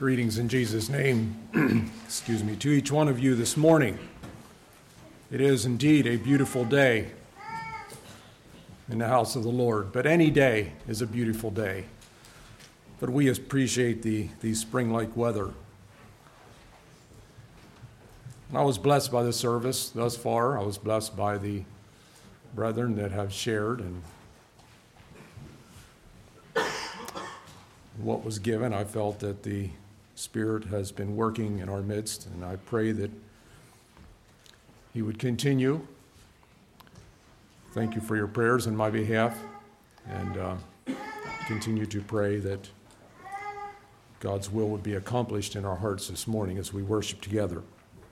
Greetings in Jesus' name, to each one of you this morning. It is indeed a beautiful day in the house of the Lord, but any day is a beautiful day. But we appreciate the spring-like weather. And I was blessed by the service thus far. I was blessed by the brethren that have shared and what was given. I felt that the Spirit has been working in our midst, and I pray that He would continue. Thank you for your prayers on my behalf, and continue to pray that God's will would be accomplished in our hearts this morning as we worship together.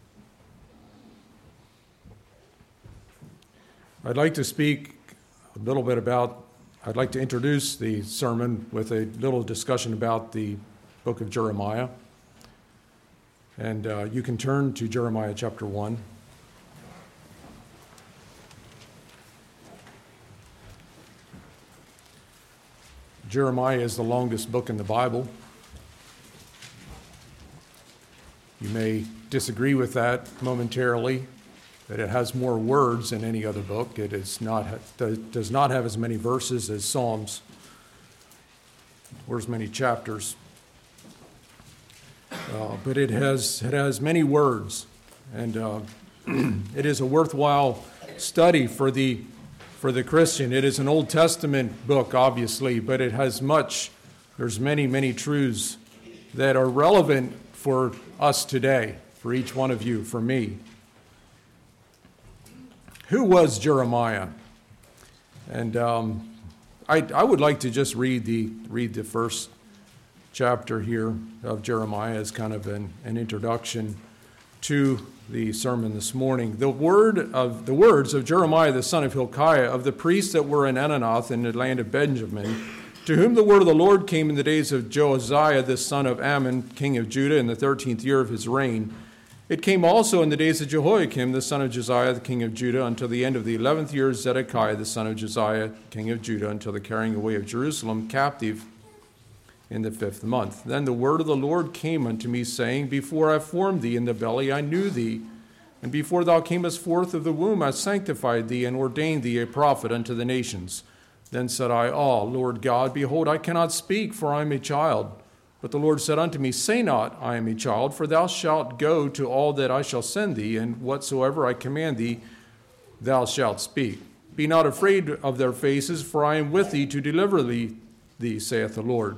I'd like to speak a little bit I'd like to introduce the sermon with a little discussion about the book of Jeremiah. And you can turn to Jeremiah chapter 1. Jeremiah is the longest book in the Bible. You may disagree with that momentarily, that it has more words than any other book. It does not have as many verses as Psalms, or as many chapters. But it has many words, and it is a worthwhile study for the Christian. It is an Old Testament book, obviously, but it has much. There's many truths that are relevant for us today, for each one of you, for me. Who was Jeremiah? And I would like to just read the first chapter here of Jeremiah as kind of an introduction to the sermon this morning. The words of Jeremiah the son of Hilkiah, of the priests that were in Anathoth in the land of Benjamin, to whom the word of the Lord came in the days of Josiah the son of Ammon, king of Judah, in the 13th year of his reign. It came also in the days of Jehoiakim the son of Josiah the king of Judah, until the end of the 11th year of Zedekiah the son of Josiah king of Judah, until the carrying away of Jerusalem captive in the 5th month. Then the word of the Lord came unto me, saying, Before I formed thee in the belly I knew thee, and before thou camest forth of the womb I sanctified thee, and ordained thee a prophet unto the nations. Then said I, Lord God, behold, I cannot speak, for I am a child. But the Lord said unto me, Say not, I am a child, for thou shalt go to all that I shall send thee, and whatsoever I command thee, thou shalt speak. Be not afraid of their faces, for I am with thee to deliver thee, saith the Lord.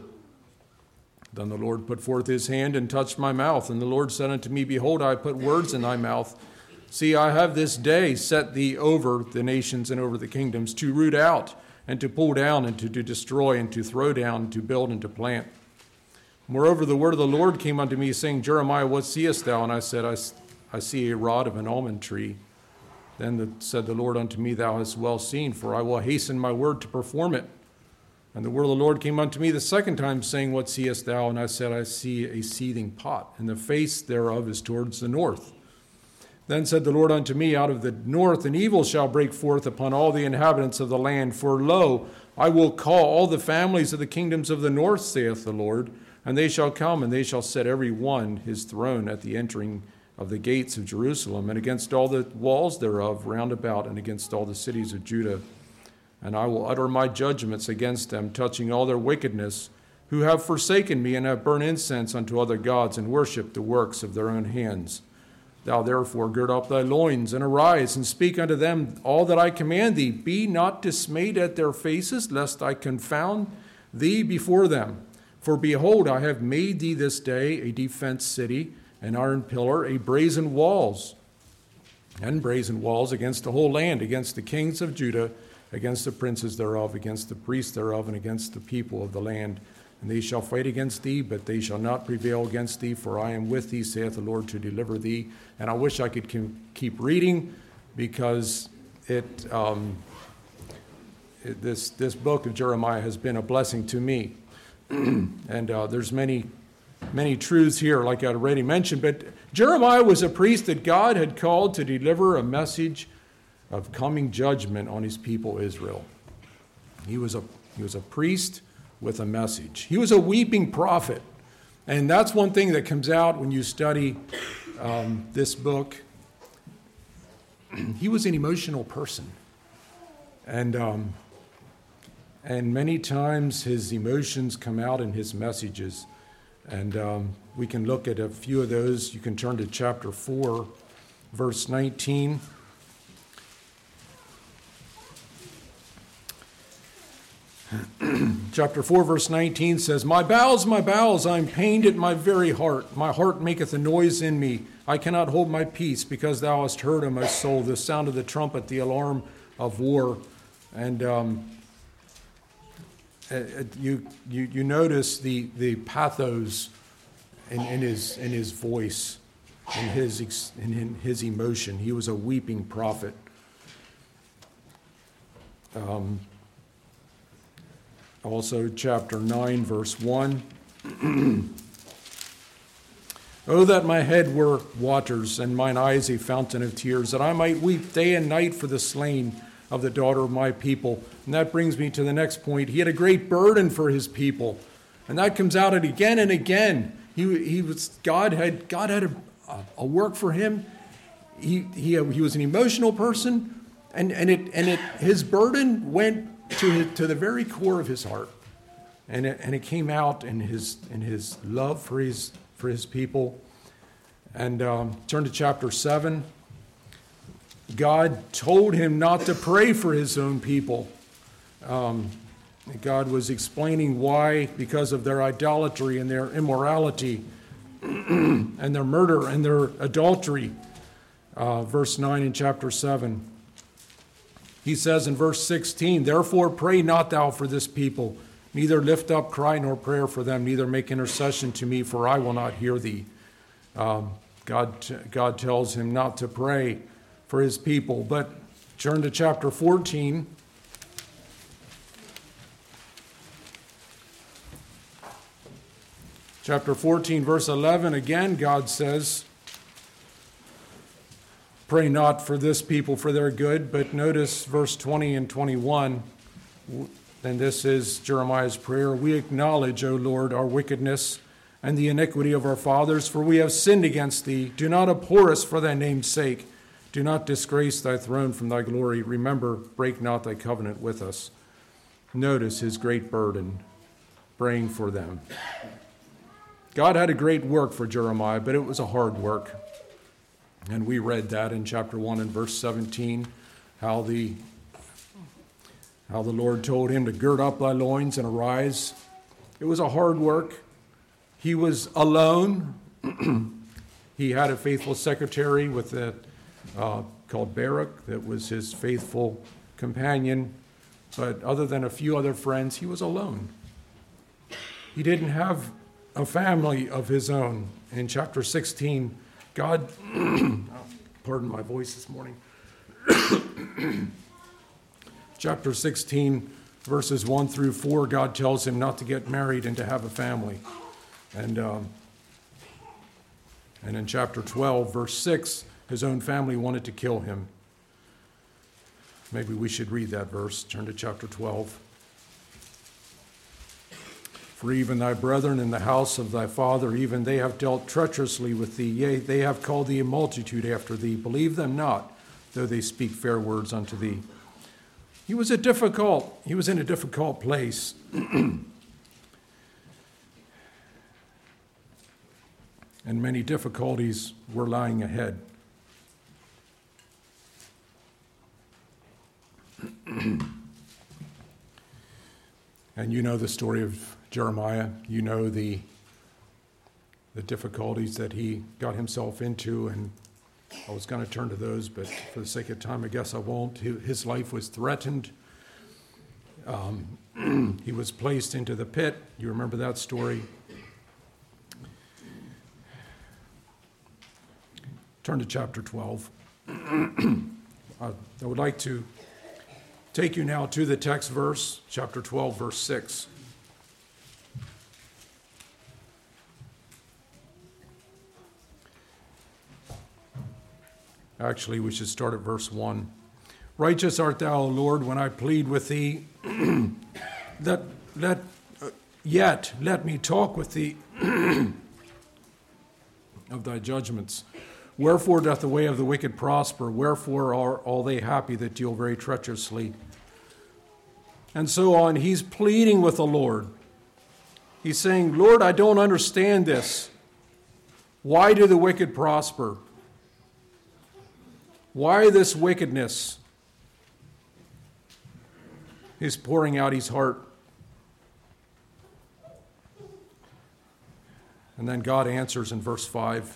Then the Lord put forth his hand and touched my mouth. And the Lord said unto me, Behold, I put words in thy mouth. See, I have this day set thee over the nations and over the kingdoms, to root out, and to pull down, and to destroy, and to throw down, to build, and to plant. Moreover, the word of the Lord came unto me, saying, Jeremiah, what seest thou? And I said, I see a rod of an almond tree. Then said the Lord unto me, Thou hast well seen, for I will hasten my word to perform it. And the word of the Lord came unto me the second time, saying, What seest thou? And I said, I see a seething pot, and the face thereof is towards the north. Then said the Lord unto me, Out of the north an evil shall break forth upon all the inhabitants of the land. For lo, I will call all the families of the kingdoms of the north, saith the Lord, and they shall come, and they shall set every one his throne at the entering of the gates of Jerusalem, and against all the walls thereof round about, and against all the cities of Judah. And I will utter my judgments against them, touching all their wickedness, who have forsaken me, and have burned incense unto other gods, and worshipped the works of their own hands. Thou therefore gird up thy loins, and arise, and speak unto them all that I command thee. Be not dismayed at their faces, lest I confound thee before them. For behold, I have made thee this day a defense city, an iron pillar, brazen walls against the whole land, against the kings of Judah, against the princes thereof, against the priests thereof, and against the people of the land. And they shall fight against thee, but they shall not prevail against thee, for I am with thee, saith the Lord, to deliver thee. And I wish I could keep reading, because this book of Jeremiah has been a blessing to me. And there's many truths here, like I already mentioned. But Jeremiah was a priest that God had called to deliver a message of coming judgment on his people Israel. He was a priest with a message. He was a weeping prophet. And that's one thing that comes out when you study this book. He was an emotional person. And many times his emotions come out in his messages. And we can look at a few of those. You can turn to chapter 4, verse 19. Chapter 4, verse 19 says, my bowels, I am pained at my very heart. My heart maketh a noise in me. I cannot hold my peace, because thou hast heard, O my soul, the sound of the trumpet, the alarm of war. And you notice the pathos in his voice, in his emotion. He was a weeping prophet. Also, chapter 9, verse 1. Oh, that my head were waters, and mine eyes a fountain of tears, that I might weep day and night for the slain of the daughter of my people. And that brings me to the next point. He had a great burden for his people. And that comes out again and again. God had a work for him. He was an emotional person, and his burden went to the very core of his heart, and it came out in his love for his people. And turn to chapter 7. God told him not to pray for his own people. God was explaining why, because of their idolatry and their immorality and their murder and their adultery. Verse 9 in chapter 7. He says in verse 16, therefore pray not thou for this people, neither lift up cry nor prayer for them, neither make intercession to me, for I will not hear thee. God tells him not to pray for his people. But turn to chapter 14. Chapter 14, verse 11, again God says, pray not for this people for their good. But notice verse 20 and 21, and this is Jeremiah's prayer. We acknowledge, O Lord, our wickedness and the iniquity of our fathers, for we have sinned against thee. Do not abhor us for thy name's sake. Do not disgrace thy throne from thy glory. Remember, break not thy covenant with us. Notice his great burden, praying for them. God had a great work for Jeremiah, but it was a hard work. And we read that in chapter 1 and verse 17, how the Lord told him to gird up thy loins and arise. It was a hard work. He was alone. He had a faithful secretary called Barak that was his faithful companion. But other than a few other friends, he was alone. He didn't have a family of his own. In chapter 16, God, pardon my voice this morning. Chapter 16, verses 1 through 4, God tells him not to get married and to have a family. And in chapter 12, verse 6, his own family wanted to kill him. Maybe we should read that verse. Turn to chapter 12. For even thy brethren in the house of thy father, even they have dealt treacherously with thee. Yea, they have called thee a multitude after thee. Believe them not, though they speak fair words unto thee. He was in a difficult place. And many difficulties were lying ahead. And you know the story of Jeremiah. You know the difficulties that he got himself into, and I was going to turn to those, but for the sake of time, I guess I won't. His life was threatened. He was placed into the pit. You remember that story. Turn to chapter 12. I would like to take you now to the text verse, chapter 12, verse 6. Actually, we should start at verse 1. Righteous art thou, O Lord, when I plead with thee. Yet let me talk with thee of thy judgments. Wherefore doth the way of the wicked prosper? Wherefore are all they happy that deal very treacherously? And so on. He's pleading with the Lord. He's saying, Lord, I don't understand this. Why do the wicked prosper? Why this wickedness? He's pouring out his heart. And then God answers in verse 5.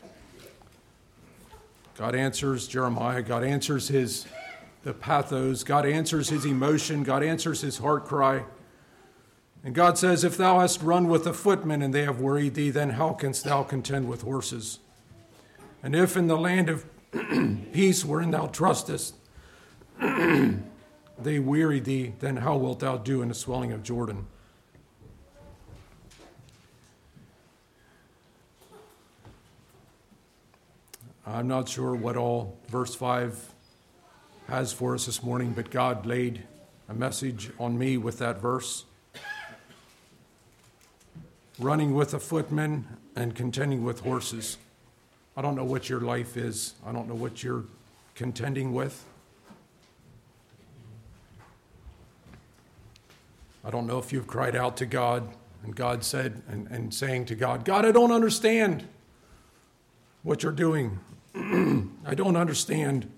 God answers Jeremiah. God answers the pathos. God answers his emotion. God answers his heart cry. And God says, if thou hast run with the footmen and they have worried thee, then how canst thou contend with horses? And if in the land of peace wherein thou trustest, they weary thee, then how wilt thou do in the swelling of Jordan? I'm not sure what all verse 5 has for us this morning, but God laid a message on me with that verse. Running with the footmen and contending with horses. I don't know what your life is. I don't know what you're contending with. I don't know if you've cried out to God and God said, and saying to God, God, I don't understand what you're doing. I don't understand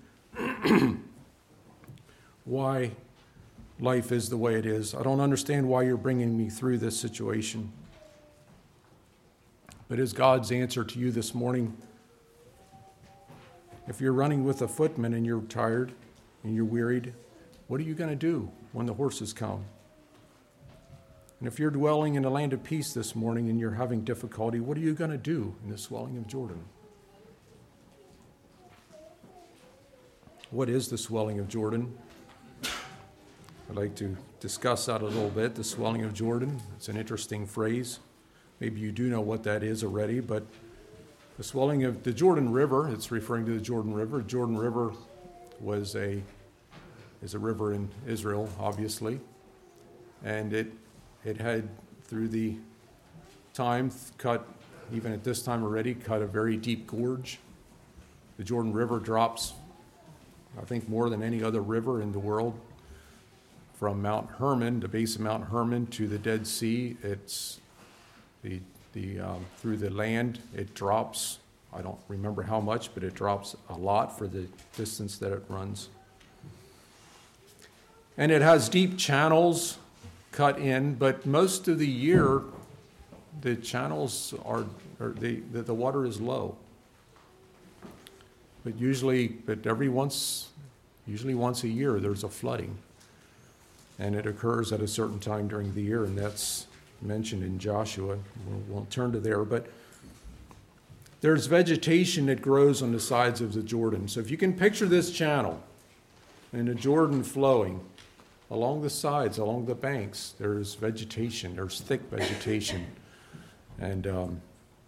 why life is the way it is. I don't understand why you're bringing me through this situation. But is God's answer to you this morning, if you're running with a footman and you're tired and you're wearied, what are you going to do when the horses come? And if you're dwelling in a land of peace this morning and you're having difficulty, what are you going to do in the swelling of Jordan? What is the swelling of Jordan? I'd like to discuss that a little bit. The swelling of Jordan, it's an interesting phrase. Maybe you do know what that is already, but the swelling of the Jordan River, it's referring to the Jordan River. Jordan River is a river in Israel, obviously, and it had, through the time, cut, even at this time already, cut a very deep gorge. The Jordan River drops, I think, more than any other river in the world. From Mount Hermon, the base of Mount Hermon, to the Dead Sea, it's through the land, it drops. I don't remember how much, but it drops a lot for the distance that it runs. And it has deep channels cut in, but most of the year, the channels the water is low. But usually once a year, there's a flooding. And it occurs at a certain time during the year, and that's mentioned in Joshua. We won't turn to there, but there's vegetation that grows on the sides of the Jordan. So if you can picture this channel and the Jordan flowing along the sides, along the banks, there's vegetation, there's thick vegetation. And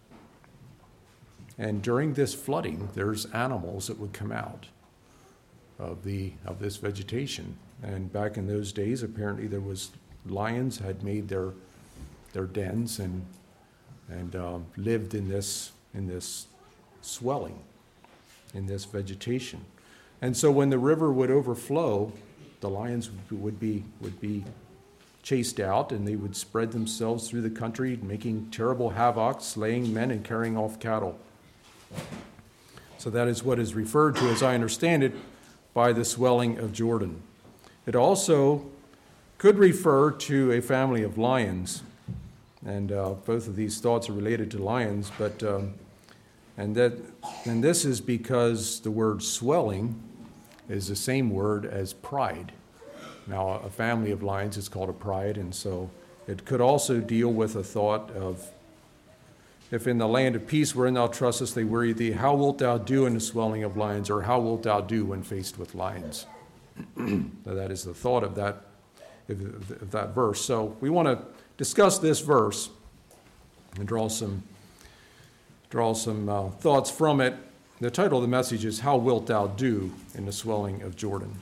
during this flooding, there's animals that would come out of this vegetation. And back in those days, apparently there was lions had made their dens and lived in this swelling, in this vegetation. And so when the river would overflow, the lions would be chased out, and they would spread themselves through the country, making terrible havoc, slaying men and carrying off cattle. So that is what is referred to, as I understand it, by the swelling of Jordan. It also could refer to a family of lions, and both of these thoughts are related to lions. But and this is because the word swelling is the same word as pride. Now, a family of lions is called a pride, and so it could also deal with a thought of, if in the land of peace wherein thou trustest they weary thee, how wilt thou do in the swelling of lions, or how wilt thou do when faced with lions? That is the thought of that verse. So we want to discuss this verse and draw some thoughts from it. The title of the message is, How Wilt Thou Do in the Swelling of Jordan?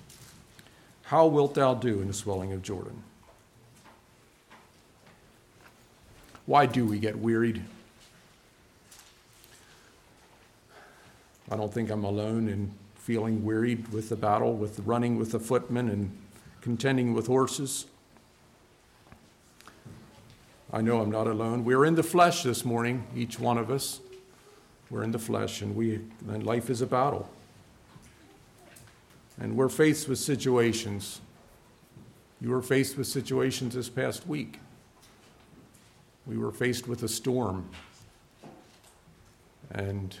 How wilt thou do in the swelling of Jordan? Why do we get wearied? I don't think I'm alone in feeling wearied with the battle, with running with the footmen and contending with horses. I know I'm not alone. We're in the flesh this morning, each one of us. We're in the flesh, and life is a battle. And we're faced with situations. You were faced with situations this past week. We were faced with a storm. And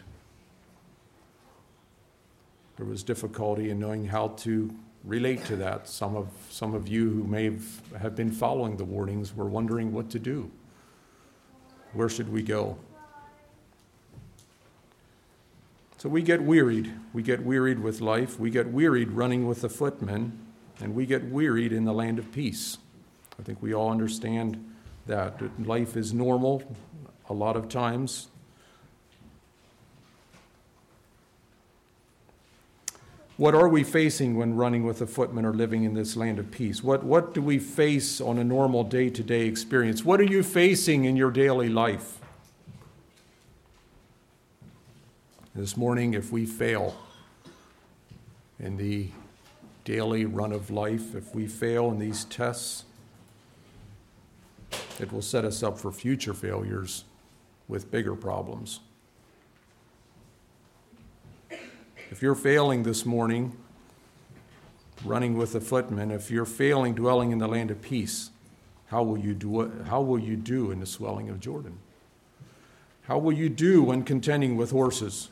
there was difficulty in knowing how to relate to that. Some of you who may have been following the warnings were wondering what to do. Where should we go? So we get wearied. We get wearied with life. We get wearied running with the footmen. And we get wearied in the land of peace. I think we all understand that life is normal a lot of times. What are we facing when running with the footmen or living in this land of peace? What do we face on a normal day-to-day experience? What are you facing in your daily life? This morning, if we fail in the daily run of life, if we fail in these tests, it will set us up for future failures with bigger problems. If you're failing this morning, running with the footmen, if you're failing dwelling in the land of peace, how will you do in the swelling of Jordan? How will you do when contending with horses?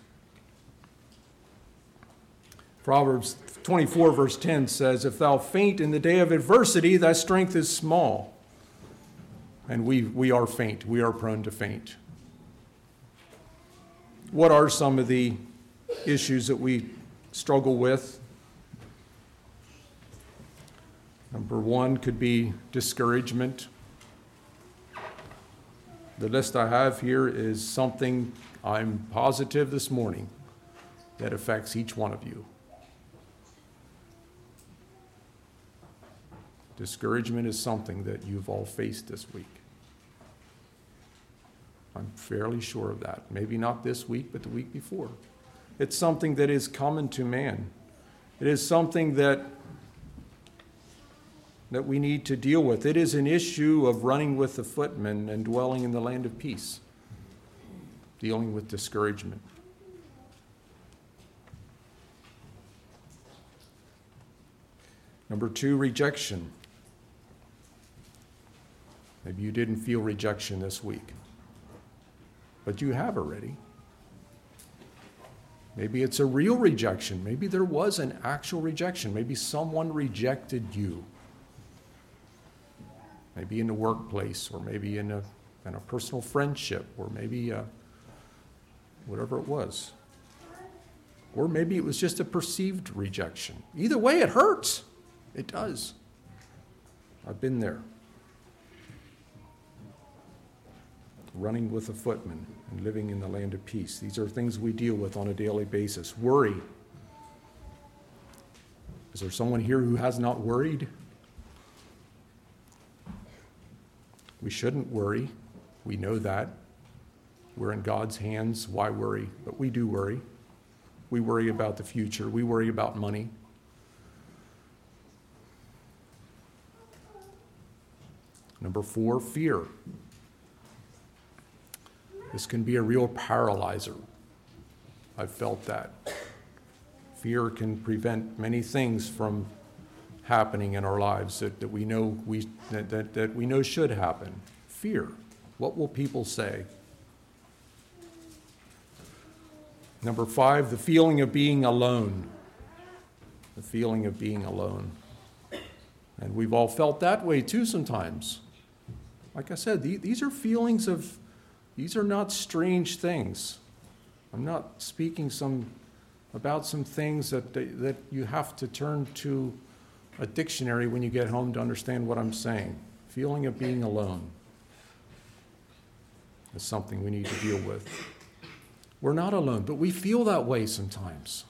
Proverbs 24 verse 10 says, "If thou faint in the day of adversity, thy strength is small." And we are faint. We are prone to faint. What are some of the issues that we struggle with? Number one could be discouragement. The list I have here is something I'm positive this morning that affects each one of you. Discouragement is something that you've all faced this week. I'm fairly sure of that. Maybe not this week, but the week before. It's something that is common to man. It is something that we need to deal with. It is an issue of running with the footmen and dwelling in the land of peace, dealing with discouragement. Number two, rejection. Maybe you didn't feel rejection this week, but you have already. Maybe it's a real rejection. Maybe there was an actual rejection. Maybe someone rejected you. Maybe in the workplace, or maybe in a personal friendship, or maybe whatever it was. Or maybe it was just a perceived rejection. Either way, it hurts. It does. I've been there. Running with a footman and living in the land of peace. These are things we deal with on a daily basis. Worry. Is there someone here who has not worried? We shouldn't worry. We know that. We're in God's hands. Why worry? But we do worry. We worry about the future. We worry about money. Number four, fear. This can be a real paralyzer. I've felt that. Fear can prevent many things from happening in our lives that we know should happen. Fear. What will people say? Number five, the feeling of being alone. The feeling of being alone. And we've all felt that way too sometimes. Like I said, these are feelings of, these are not strange things. I'm not speaking about some things that you have to turn to a dictionary when you get home to understand what I'm saying. Feeling of being alone is something we need to deal with. We're not alone, but we feel that way sometimes.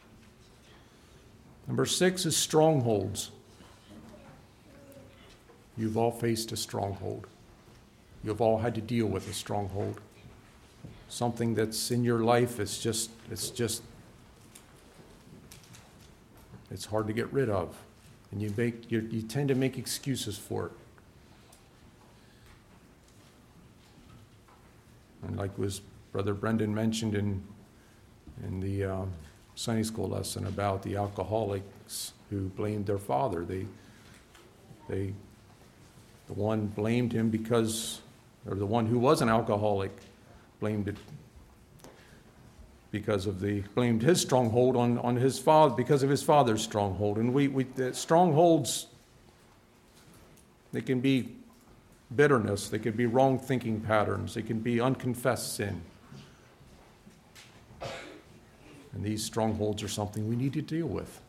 Number six is strongholds. You've all faced a stronghold. You've all had to deal with a stronghold. Something that's in your life, it's hard to get rid of. And you tend to make excuses for it. And like was Brother Brendan mentioned in the Sunday school lesson about the alcoholics who blamed their father. The one blamed him or the one who was an alcoholic blamed his stronghold on his father because of his father's stronghold. And the strongholds, they can be bitterness, they can be wrong thinking patterns, they can be unconfessed sin. And these strongholds are something we need to deal with.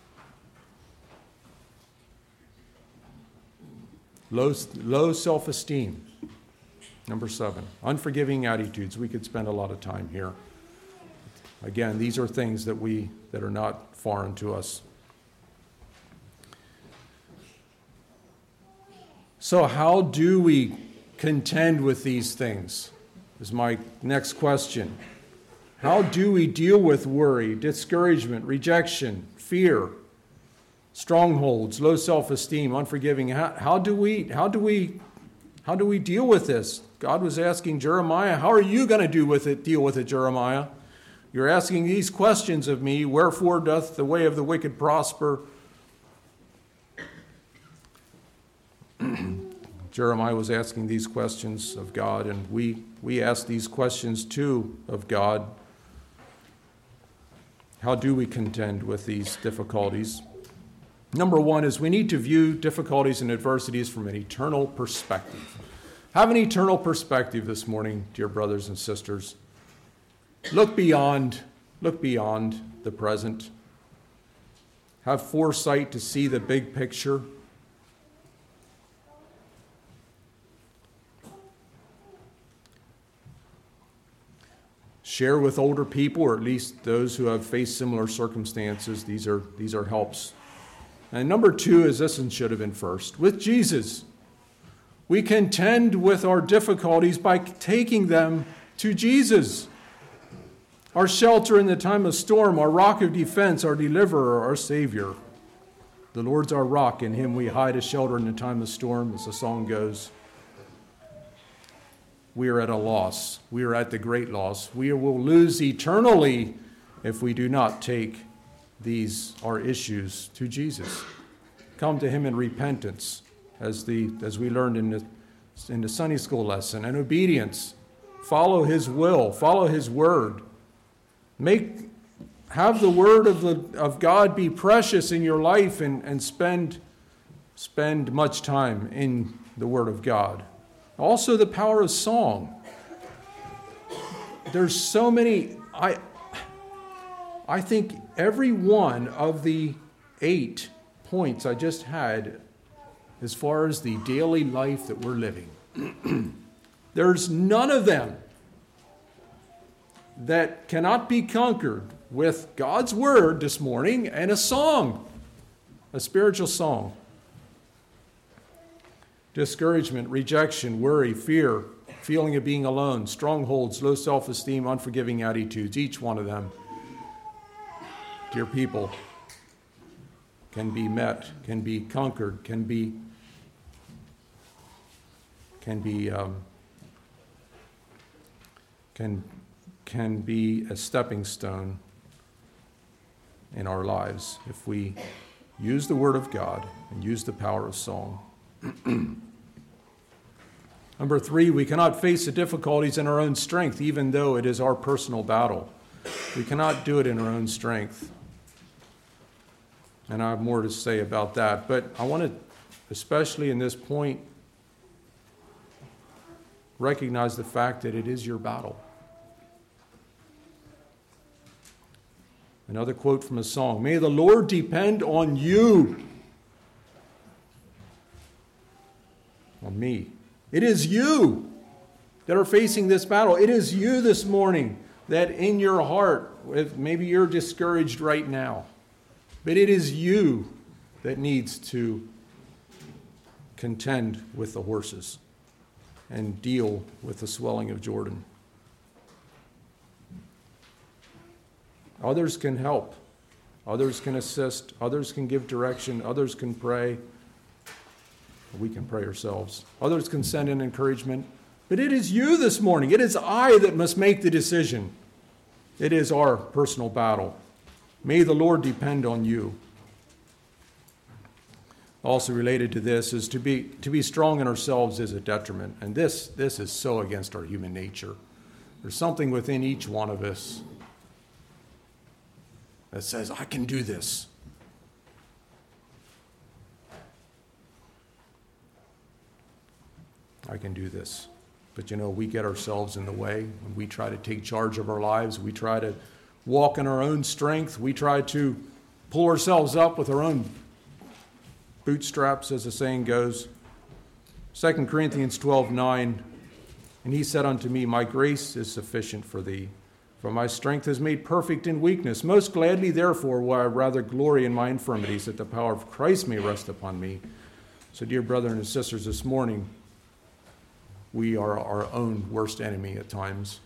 Low self-esteem. Number 7, unforgiving attitudes. We could spend a lot of time here. Again, these are things that are not foreign to us. So how do we contend with these things? Is my next question. How do we deal with worry, discouragement, rejection, fear, strongholds, low self-esteem, unforgiving? How do we deal with this? God was asking Jeremiah, how are you going to deal with it, Jeremiah? You're asking these questions of me. Wherefore doth the way of the wicked prosper? Jeremiah was asking these questions of God, and we ask these questions too of God. How do we contend with these difficulties? Number 1 is we need to view difficulties and adversities from an eternal perspective. Have an eternal perspective this morning, dear brothers and sisters. Look beyond the present. Have foresight to see the big picture. Share with older people, or at least those who have faced similar circumstances. These are helps. And number 2 is this, and should have been first. With Jesus, we contend with our difficulties by taking them to Jesus. Our shelter in the time of storm, our rock of defense, our deliverer, our Savior. The Lord's our rock, in him we hide a shelter in the time of storm, as the song goes. We are at a loss. We are at the great loss. We will lose eternally if we do not take our issues to Jesus. Come to him in repentance, as we learned in the Sunday school lesson, and obedience. Follow his will, follow his word. Have the word of God be precious in your life, and spend much time in the word of God. Also the power of song. There's so many. I think every one of the 8 points I just had, as far as the daily life that we're living, there's none of them that cannot be conquered with God's word this morning and a song, a spiritual song. Discouragement, rejection, worry, fear, feeling of being alone, strongholds, low self-esteem, unforgiving attitudes, each one of them, dear people, can be met, can be conquered, can be a stepping stone in our lives if we use the Word of God and use the power of song. Number 3, we cannot face the difficulties in our own strength, even though it is our personal battle. We cannot do it in our own strength. And I have more to say about that. But I want to, especially in this point, recognize the fact that it is your battle. Another quote from a song, "May the Lord depend on you." On me. It is you that are facing this battle. It is you this morning that in your heart, maybe you're discouraged right now, but it is you that needs to contend with the horses. and deal with the swelling of Jordan. Others can help. Others can assist. Others can give direction. Others can pray. We can pray ourselves. Others can send in encouragement. But it is you this morning. It is I that must make the decision. It is our personal battle. May the Lord depend on you. Also related to this is to be strong in ourselves is a detriment. And this is so against our human nature. There's something within each one of us that says, I can do this. I can do this. But we get ourselves in the way. When we try to take charge of our lives, we try to walk in our own strength. We try to pull ourselves up with our own bootstraps, as the saying goes. 2 Corinthians 12:9, and he said unto me, my grace is sufficient for thee, for my strength is made perfect in weakness. Most gladly, therefore, will I rather glory in my infirmities, that the power of Christ may rest upon me. So, dear brothers and sisters, this morning, we are our own worst enemy at times.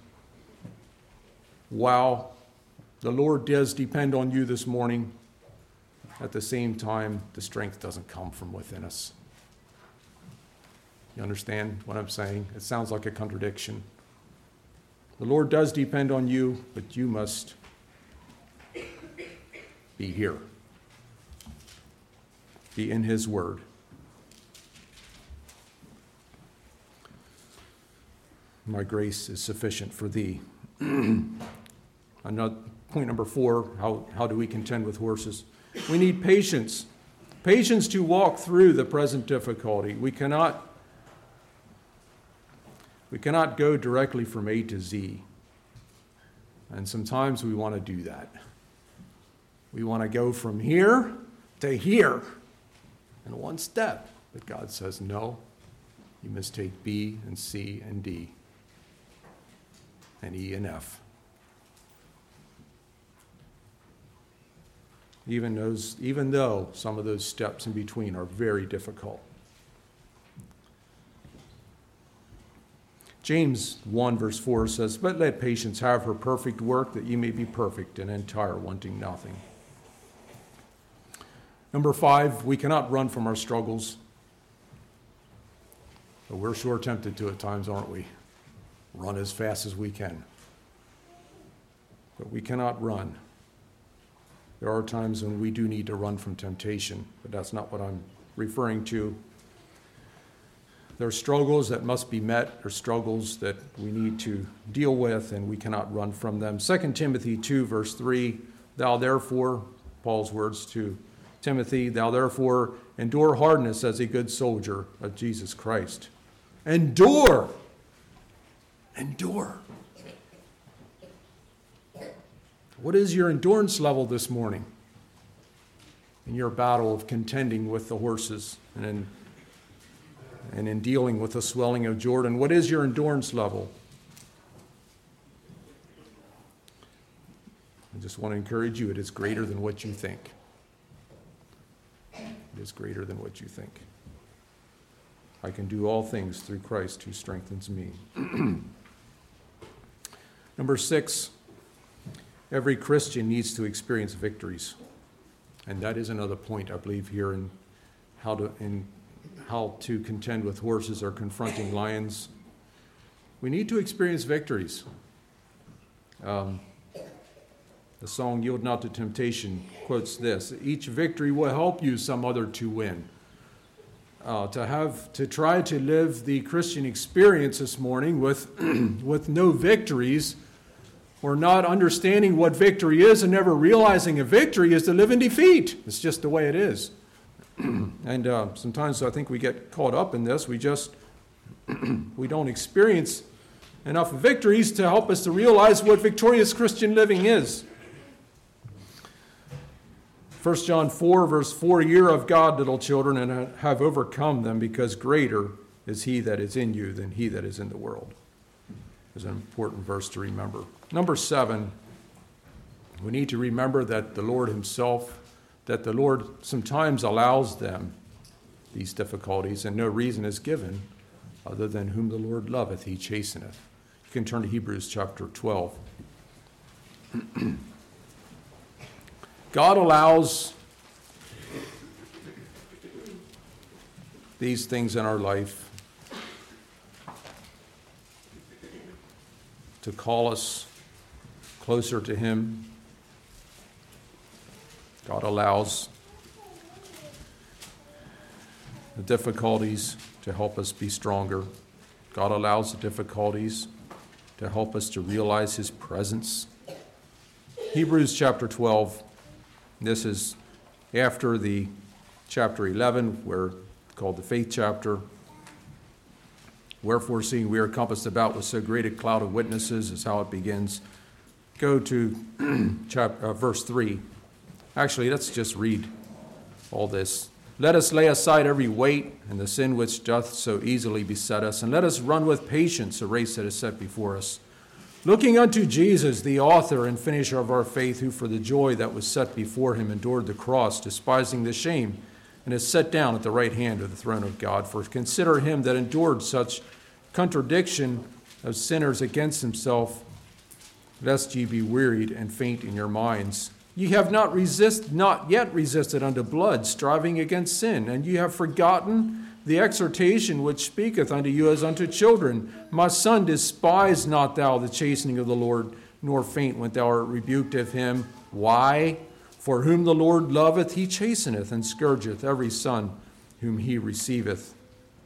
While the Lord does depend on you this morning, at the same time, the strength doesn't come from within us. You understand what I'm saying? It sounds like a contradiction. The Lord does depend on you, but you must be here. Be in His Word. My grace is sufficient for thee. Another point number 4, how do we contend with horses? We need patience. Patience to walk through the present difficulty. We cannot go directly from A to Z. And sometimes we want to do that. We want to go from here to here in one step. But God says, no, you must take B and C and D and E and F. Even though some of those steps in between are very difficult. James 1 verse 4 says, but let patience have her perfect work, that ye may be perfect and entire, wanting nothing. Number 5, we cannot run from our struggles. But we're sure tempted to at times, aren't we? Run as fast as we can. But we cannot run. There are times when we do need to run from temptation, but that's not what I'm referring to. There are struggles that must be met, or struggles that we need to deal with, and we cannot run from them. 2 Timothy 2, verse 3, thou therefore, Paul's words to Timothy, thou therefore endure hardness as a good soldier of Jesus Christ. Endure. Endure. What is your endurance level this morning in your battle of contending with the horses and in dealing with the swelling of Jordan? What is your endurance level? I just want to encourage you, it is greater than what you think. It is greater than what you think. I can do all things through Christ who strengthens me. Number 6, every Christian needs to experience victories. And that is another point, I believe, here in how to contend with horses or confronting lions. We need to experience victories. The song Yield Not to Temptation quotes this: each victory will help you some other to win. To try to live the Christian experience this morning with no victories, or not understanding what victory is and never realizing a victory, is to live in defeat. It's just the way it is. And sometimes I think we get caught up in this. We don't experience enough victories to help us to realize what victorious Christian living is. 1 John 4, verse 4, ye are of God, little children, and have overcome them, because greater is he that is in you than he that is in the world. Is an important verse to remember. Number 7, we need to remember that the Lord himself, that the Lord sometimes allows them, these difficulties, and no reason is given, other than whom the Lord loveth, he chasteneth. You can turn to Hebrews chapter 12. God allows these things in our life to call us closer to him. God allows the difficulties to help us be stronger. God allows the difficulties to help us to realize his presence. Hebrews chapter 12, this is after the chapter 11, where called the faith chapter. Wherefore, seeing we are compassed about with so great a cloud of witnesses, is how it begins. Go to verse 3. Actually, let's just read all this. Let us lay aside every weight and the sin which doth so easily beset us, and let us run with patience the race that is set before us, looking unto Jesus, the author and finisher of our faith, who for the joy that was set before him endured the cross, despising the shame, and is set down at the right hand of the throne of God. For consider him that endured such contradiction of sinners against himself, lest ye be wearied and faint in your minds. Ye have not yet resisted unto blood, striving against sin, and ye have forgotten the exhortation which speaketh unto you as unto children. My son, despise not thou the chastening of the Lord, nor faint when thou art rebuked of him. Why? For whom the Lord loveth, he chasteneth, and scourgeth every son whom he receiveth.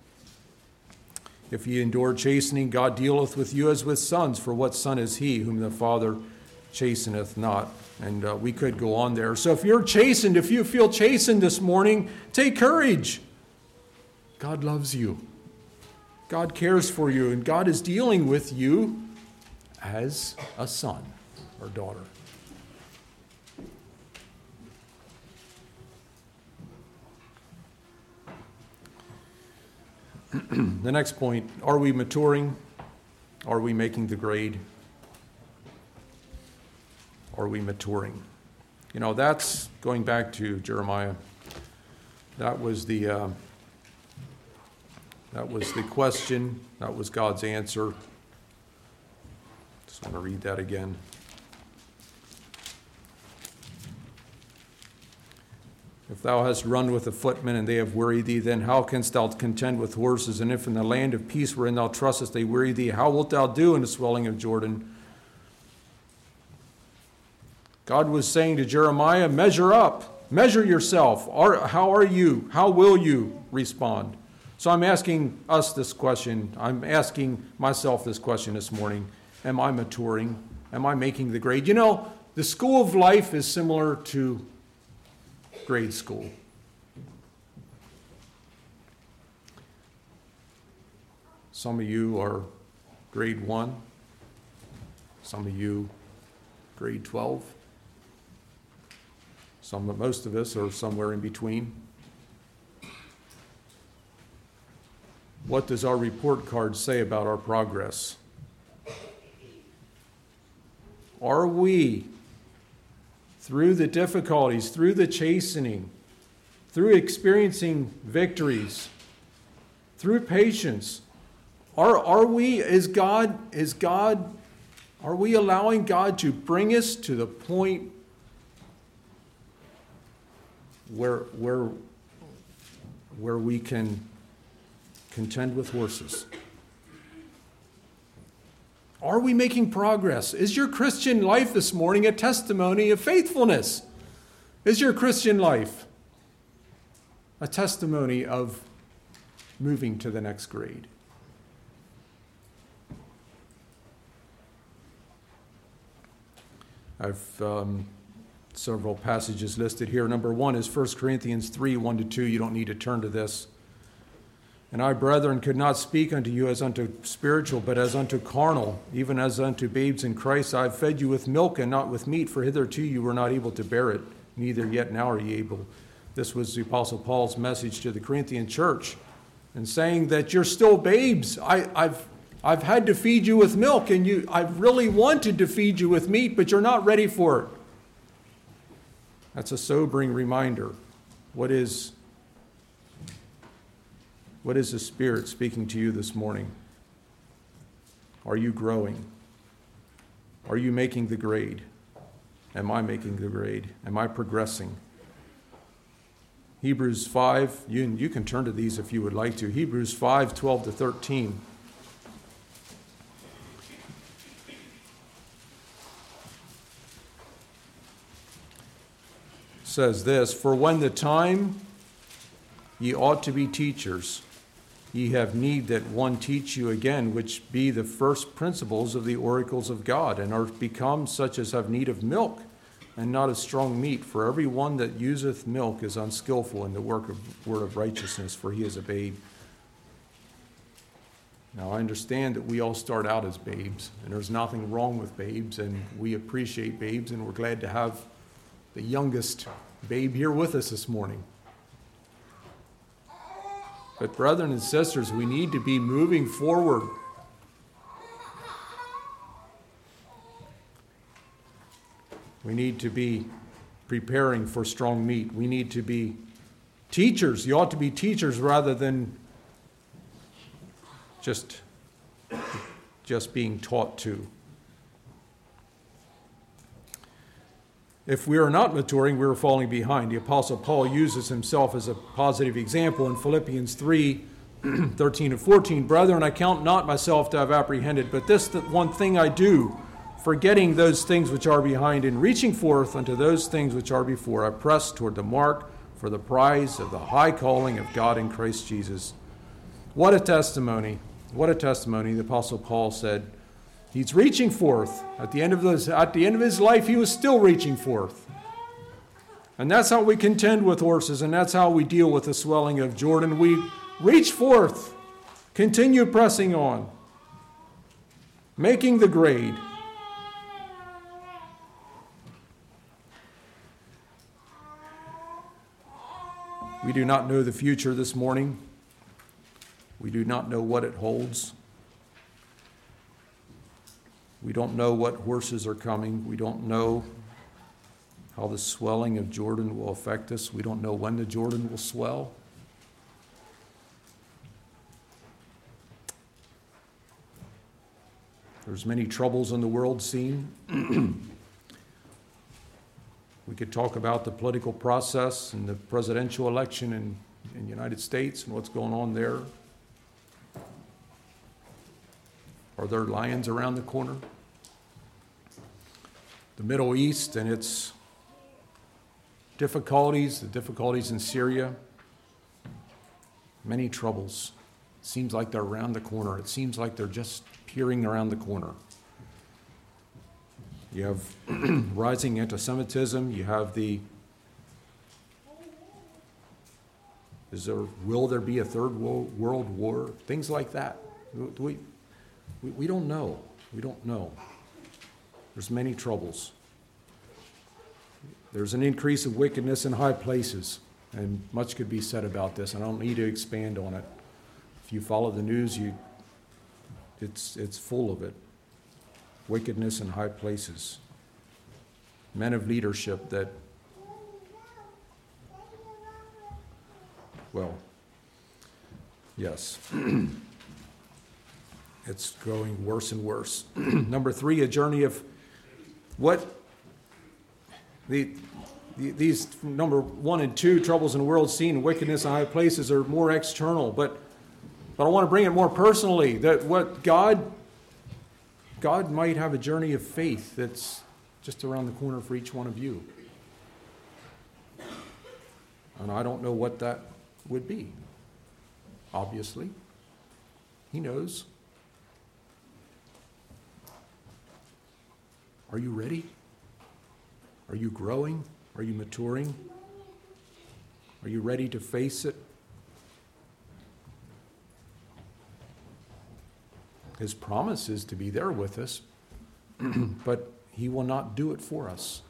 If ye endure chastening, God dealeth with you as with sons. For what son is he whom the Father chasteneth not? And we could go on there. So if you're chastened, if you feel chastened this morning, take courage. God loves you. God cares for you, and God is dealing with you as a son or daughter. The next point, are we maturing? Are we making the grade? Are we maturing? You know, that's going back to Jeremiah. That was the question. That was God's answer. Just want to read that again. If thou hast run with the footmen, and they have wearied thee, then how canst thou contend with horses? And if in the land of peace wherein thou trustest they weary thee, how wilt thou do in the swelling of Jordan? God was saying to Jeremiah, measure up, measure yourself. How are you? How will you respond? So I'm asking us this question. I'm asking myself this question this morning. Am I maturing? Am I making the grade? You know, the school of life is similar to grade school. Some of you are grade 1. Some of you grade 12. Most of us are somewhere in between. What does our report card say about our progress? Are we, through the difficulties, through the chastening, through experiencing victories, through patience, are we allowing God to bring us to the point where we can contend with horses? Are we making progress? Is your Christian life this morning a testimony of faithfulness? Is your Christian life a testimony of moving to the next grade? I've several passages listed here. Number 1 is 1 Corinthians 3, 1-2. You don't need to turn to this. And I, brethren, could not speak unto you as unto spiritual, but as unto carnal, even as unto babes in Christ. I have fed you with milk and not with meat, for hitherto you were not able to bear it, neither yet now are ye able. This was the Apostle Paul's message to the Corinthian church, and saying that you're still babes. I've had to feed you with milk, and I've really wanted to feed you with meat, but you're not ready for it. That's a sobering reminder. What is What is the Spirit speaking to you this morning? Are you growing? Are you making the grade? Am I making the grade? Am I progressing? Hebrews 5, you can turn to these if you would like to. Hebrews 5, 12 to 13. Says this, "For when the time ye ought to be teachers, ye have need that one teach you again, which be the first principles of the oracles of God, and are become such as have need of milk, and not of strong meat. For every one that useth milk is unskillful in the word of righteousness, for he is a babe." Now, I understand that we all start out as babes, and there's nothing wrong with babes, and we appreciate babes, and we're glad to have the youngest babe here with us this morning. But brethren and sisters, we need to be moving forward. We need to be preparing for strong meat. We need to be teachers. You ought to be teachers rather than just being taught to. If we are not maturing, we are falling behind. The Apostle Paul uses himself as a positive example in Philippians 3, 13 and 14. "Brethren, I count not myself to have apprehended, but this one thing I do, forgetting those things which are behind and reaching forth unto those things which are before, I press toward the mark for the prize of the high calling of God in Christ Jesus." What a testimony. What a testimony. The Apostle Paul said, he's reaching forth. At the end of his life, he was still reaching forth. And that's how we contend with horses, and that's how we deal with the swelling of Jordan. We reach forth, continue pressing on, making the grade. We do not know the future this morning. We do not know what it holds. We don't know what horses are coming. We don't know how the swelling of Jordan will affect us. We don't know when the Jordan will swell. There's many troubles in the world scene. We could talk about the political process and the presidential election in the United States and what's going on there. Are there lions around the corner? The Middle East and its difficulties, the difficulties in Syria, many troubles. It seems like they're around the corner. It seems like they're just peering around the corner. You have rising anti-Semitism. You have will there be a third world war? Things like that. We don't know. We don't know. There's many troubles. There's an increase of wickedness in high places, and much could be said about this. I don't need to expand on it. If you follow the news, it's full of it. Wickedness in high places. Men of leadership that, well, yes. It's growing worse and worse. Number 3, a journey of what these number 1 and 2, troubles in the world seen and wickedness in high places, are more external. But I want to bring it more personally, that what God might have a journey of faith that's just around the corner for each one of you. And I don't know what that would be. Obviously, He knows. Are you ready? Are you growing? Are you maturing? Are you ready to face it? His promise is to be there with us, but He will not do it for us.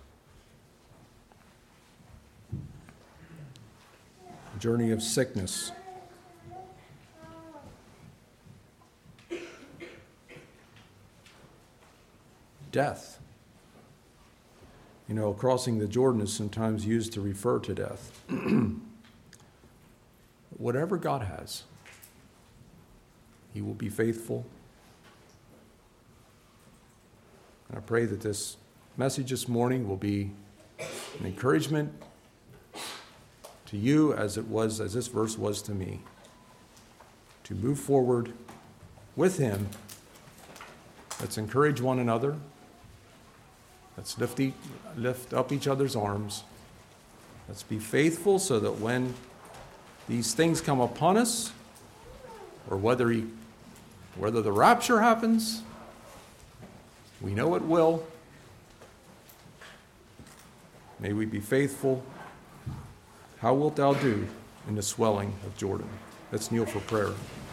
Journey of sickness. Death. You know, crossing the Jordan is sometimes used to refer to death. Whatever God has, He will be faithful. And I pray that this message this morning will be an encouragement to you as this verse was to me, to move forward with him. Let's encourage one another. Let's lift up each other's arms. Let's be faithful so that when these things come upon us, or whether the rapture happens, we know it will. May we be faithful. How wilt thou do in the swelling of Jordan? Let's kneel for prayer.